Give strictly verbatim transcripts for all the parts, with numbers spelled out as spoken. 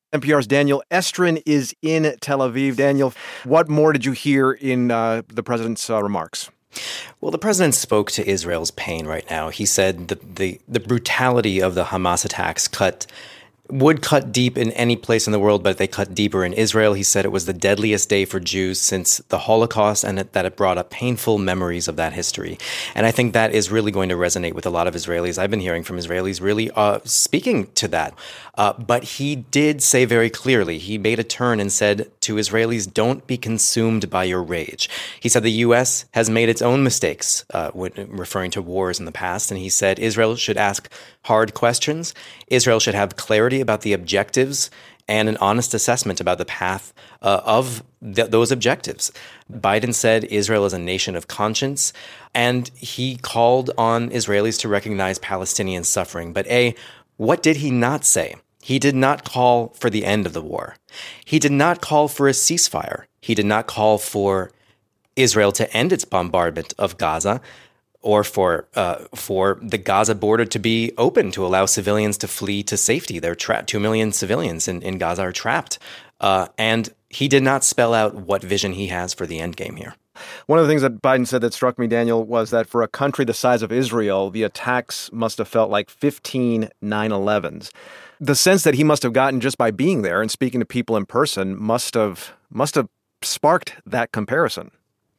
N P R's Daniel Estrin is in Tel Aviv. Daniel, what more did you hear in uh, the president's uh, remarks? Well, the president spoke to Israel's pain right now. He said the, the, the brutality of the Hamas attacks cut would cut deep in any place in the world, but they cut deeper in Israel. He said it was the deadliest day for Jews since the Holocaust, and that it brought up painful memories of that history. And I think that is really going to resonate with a lot of Israelis. I've been hearing from Israelis really uh, speaking to that. Uh, but he did say very clearly, he made a turn and said to Israelis, don't be consumed by your rage. He said the U S has made its own mistakes, uh, when referring to wars in the past. And he said Israel should ask hard questions. Israel should have clarity about the objectives and an honest assessment about the path uh, of th- those objectives. Biden said Israel is a nation of conscience, and he called on Israelis to recognize Palestinian suffering. But A, what did he not say? He did not call for the end of the war. He did not call for a ceasefire. He did not call for Israel to end its bombardment of Gaza, or for uh, for the Gaza border to be open to allow civilians to flee to safety. They're trapped. Two million civilians in, in Gaza are trapped. Uh, and he did not spell out what vision he has for the end game here. One of the things that Biden said that struck me, Daniel, was that for a country the size of Israel, the attacks must have felt like fifteen nine elevens. The sense that he must have gotten just by being there and speaking to people in person must have must have sparked that comparison.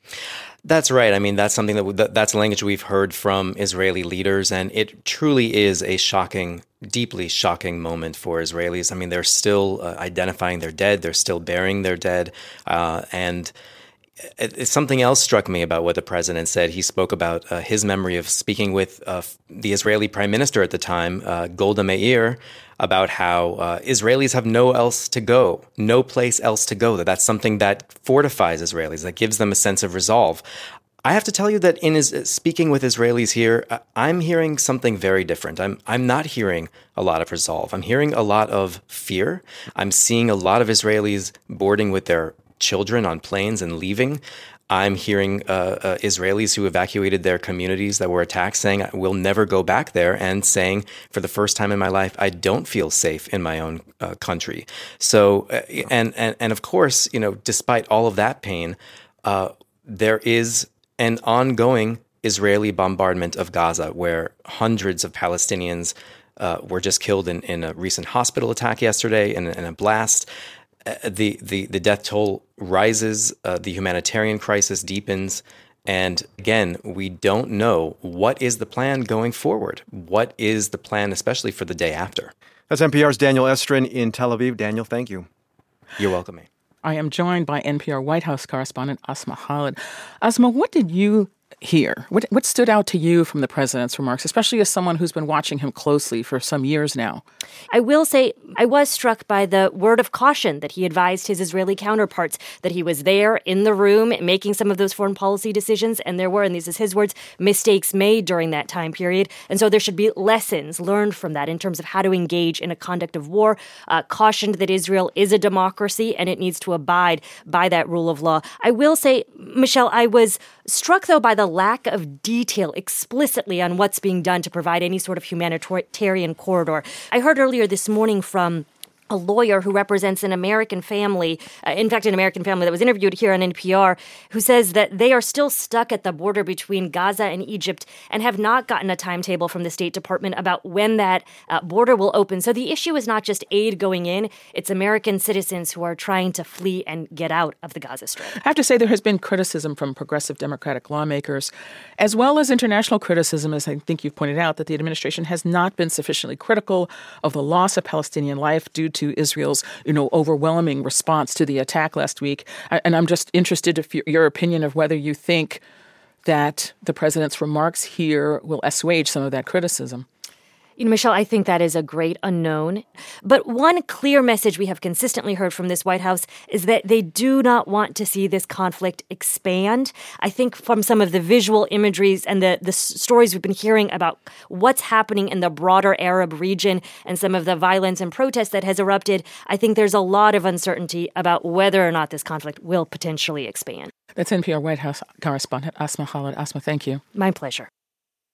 That's right. I mean, that's something that that's language we've heard from Israeli leaders, and it truly is a shocking, deeply shocking moment for Israelis. I mean, they're still uh, identifying their dead. They're still burying their dead. Uh, and it, it, something else struck me about what the president said. He spoke about uh, his memory of speaking with uh, the Israeli prime minister at the time, uh, Golda Meir, about how uh, Israelis have no else to go, no place else to go, that that's something that fortifies Israelis, that gives them a sense of resolve. I have to tell you that in his, speaking with Israelis here, I'm hearing something very different. I'm I'm not hearing a lot of resolve. I'm hearing a lot of fear. I'm seeing a lot of Israelis boarding with their children on planes and leaving. I'm hearing uh, uh, Israelis who evacuated their communities that were attacked saying, we'll never go back there, and saying, for the first time in my life, I don't feel safe in my own uh, country. So, uh, and, and, and of course, you know, despite all of that pain, uh, there is an ongoing Israeli bombardment of Gaza, where hundreds of Palestinians uh, were just killed in, in a recent hospital attack yesterday, in, in a blast. Uh, the, the, the death toll rises, uh, the humanitarian crisis deepens, and again, we don't know what is the plan going forward. What is the plan, especially for the day after? That's N P R's Daniel Estrin in Tel Aviv. Daniel, thank you. You're welcome. I am joined by N P R White House correspondent Asma Khalid. Asma, what did you hear? What, what stood out to you from the president's remarks, especially as someone who's been watching him closely for some years now? I will say I was struck by the word of caution that he advised his Israeli counterparts, that he was there in the room making some of those foreign policy decisions, and there were, and these is his words, mistakes made during that time period. And so there should be lessons learned from that in terms of how to engage in a conduct of war, uh, cautioned that Israel is a democracy and it needs to abide by that rule of law. I will say, Michelle, I was struck, though, by the lack of detail explicitly on what's being done to provide any sort of humanitarian corridor. I heard earlier this morning from a lawyer who represents an American family, uh, in fact, an American family that was interviewed here on N P R, who says that they are still stuck at the border between Gaza and Egypt and have not gotten a timetable from the State Department about when that uh, border will open. So the issue is not just aid going in, it's American citizens who are trying to flee and get out of the Gaza Strip. I have to say there has been criticism from progressive Democratic lawmakers, as well as international criticism, as I think you've pointed out, that the administration has not been sufficiently critical of the loss of Palestinian life due to to Israel's, you know, overwhelming response to the attack last week. And I'm just interested in your opinion of whether you think that the president's remarks here will assuage some of that criticism. You know, Michelle, I think that is a great unknown. But one clear message we have consistently heard from this White House is that they do not want to see this conflict expand. I think from some of the visual imageries and the, the stories we've been hearing about what's happening in the broader Arab region and some of the violence and protest that has erupted, I think there's a lot of uncertainty about whether or not this conflict will potentially expand. That's N P R White House correspondent Asma Khalid. Asma, thank you. My pleasure.